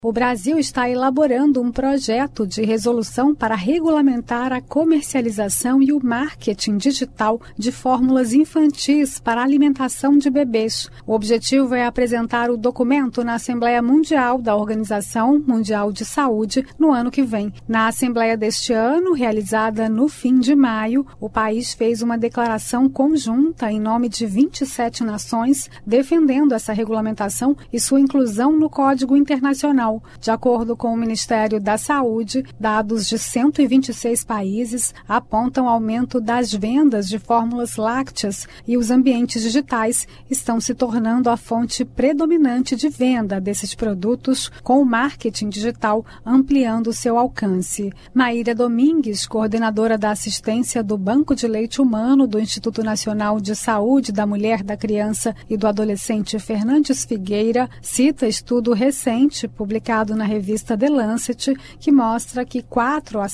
O Brasil está elaborando um projeto de resolução para regulamentar a comercialização e o marketing digital de fórmulas infantis para a alimentação de bebês. O objetivo é apresentar o documento na Assembleia Mundial da Organização Mundial de Saúde no ano que vem. Na Assembleia deste ano, realizada no fim de maio, o país fez uma declaração conjunta em nome de 27 nações, defendendo essa regulamentação e sua inclusão no Código Internacional. De acordo com o Ministério da Saúde, dados de 126 países apontam aumento das vendas de fórmulas lácteas e os ambientes digitais estão se tornando a fonte predominante de venda desses produtos, com o marketing digital ampliando seu alcance. Maíra Domingues, coordenadora da assistência do Banco de Leite Humano do Instituto Nacional de Saúde da Mulher, da Criança e do Adolescente Fernandes Figueira, cita estudo recente publicado na revista The Lancet, que mostra que 4 a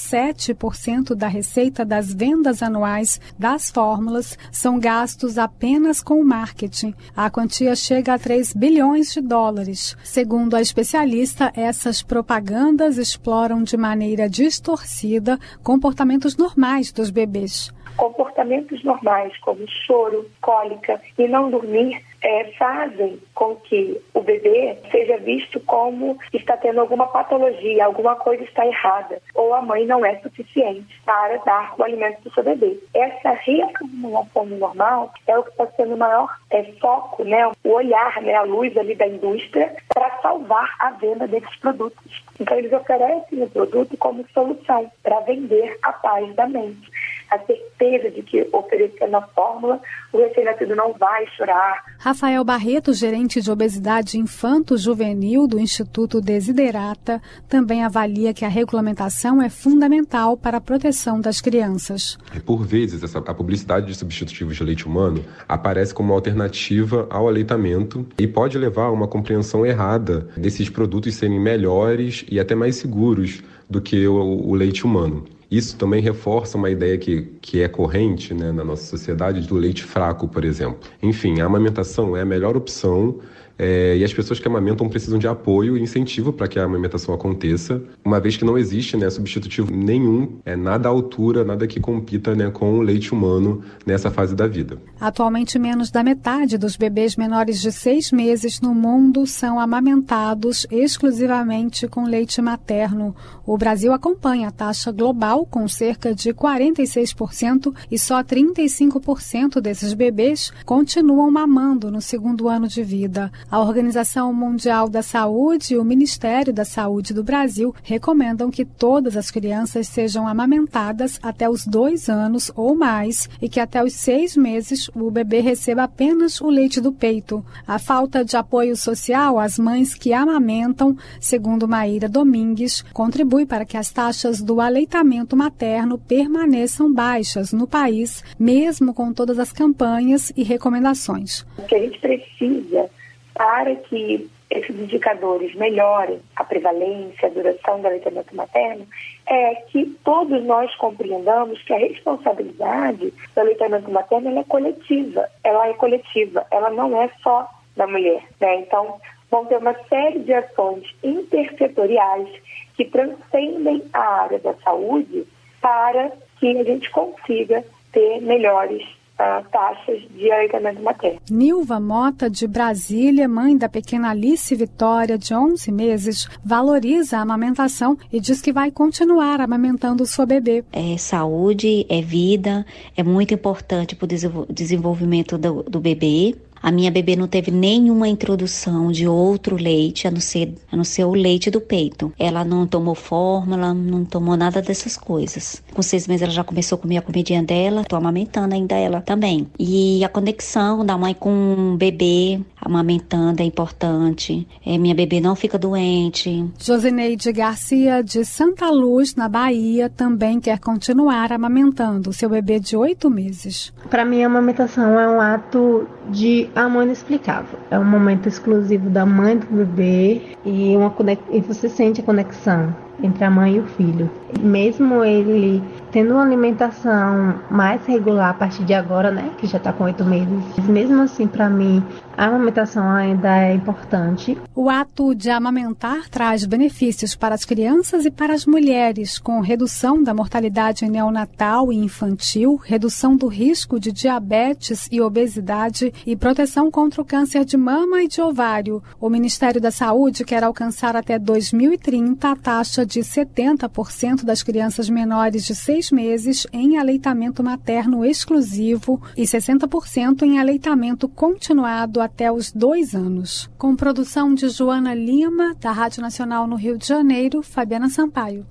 7% da receita das vendas anuais das fórmulas são gastos apenas com o marketing. A quantia chega a 3 bilhões de dólares. Segundo a especialista, essas propagandas exploram de maneira distorcida comportamentos normais dos bebês. Comportamentos normais, como choro, cólica e não dormir, fazem com que o bebê seja visto como está tendo alguma patologia, alguma coisa está errada, ou a mãe não é suficiente para dar o alimento para o seu bebê. Essa reformulação normal é o que está sendo o maior foco, o olhar, a luz ali da indústria para salvar a venda desses produtos. Então eles oferecem o produto como solução para vender a paz da mente. A certeza de que oferecendo a fórmula, o recém-nascido não vai chorar. Rafael Barreto, gerente de obesidade infanto-juvenil do Instituto Desiderata, também avalia que a regulamentação é fundamental para a proteção das crianças. Por vezes, a publicidade de substitutivos de leite humano aparece como uma alternativa ao aleitamento e pode levar a uma compreensão errada desses produtos serem melhores e até mais seguros do que o leite humano. Isso também reforça uma ideia que é corrente, na nossa sociedade do leite fraco, por exemplo. Enfim, a amamentação é a melhor opção e as pessoas que amamentam precisam de apoio e incentivo para que a amamentação aconteça, uma vez que não existe substitutivo nenhum, nada à altura, nada que compita com o leite humano nessa fase da vida. Atualmente, menos da metade dos bebês menores de 6 meses no mundo são amamentados exclusivamente com leite materno. O Brasil acompanha a taxa global com cerca de 46% e só 35% desses bebês continuam mamando no segundo ano de vida. A Organização Mundial da Saúde e o Ministério da Saúde do Brasil recomendam que todas as crianças sejam amamentadas até os 2 anos ou mais e que até os 6 meses o bebê receba apenas o leite do peito. A falta de apoio social às mães que amamentam, segundo Maíra Domingues, contribui para que as taxas do aleitamento materno permaneçam baixas no país, mesmo com todas as campanhas e recomendações. O que a gente precisa para que esses indicadores melhorem a prevalência, a duração do aleitamento materno, é que todos nós compreendamos que a responsabilidade do aleitamento materno ela é coletiva, ela não é só da mulher, Então, vão ter uma série de ações intersetoriais que transcendem a área da saúde para que a gente consiga ter melhores taxas de aleitamento materno. Nilva Mota, de Brasília, mãe da pequena Alice Vitória, de 11 meses, valoriza a amamentação e diz que vai continuar amamentando sua bebê. É saúde, é vida, é muito importante para o desenvolvimento do bebê. A minha bebê não teve nenhuma introdução de outro leite, a não ser o leite do peito. Ela não tomou fórmula, não tomou nada dessas coisas. Com 6 meses ela já começou a comer a comidinha dela, tô amamentando ainda ela também. E a conexão da mãe com o bebê, amamentando é importante. Minha bebê não fica doente. Josineide Garcia, de Santa Luz, na Bahia, também quer continuar amamentando seu bebê de 8 meses. Para mim, a amamentação é um ato de amor inexplicável. É um momento exclusivo da mãe do bebê e você sente a conexão. entre a mãe e o filho. Mesmo ele tendo uma alimentação mais regular a partir de agora, né, que já está com 8 meses, mesmo assim, para mim, a amamentação ainda é importante. O ato de amamentar traz benefícios para as crianças e para as mulheres, com redução da mortalidade neonatal e infantil, redução do risco de diabetes e obesidade e proteção contra o câncer de mama e de ovário. O Ministério da Saúde quer alcançar até 2030 a taxa de 70% das crianças menores de 6 meses em aleitamento materno exclusivo e 60% em aleitamento continuado até os 2 anos. Com produção de Joana Lima, da Rádio Nacional no Rio de Janeiro, Fabiana Sampaio.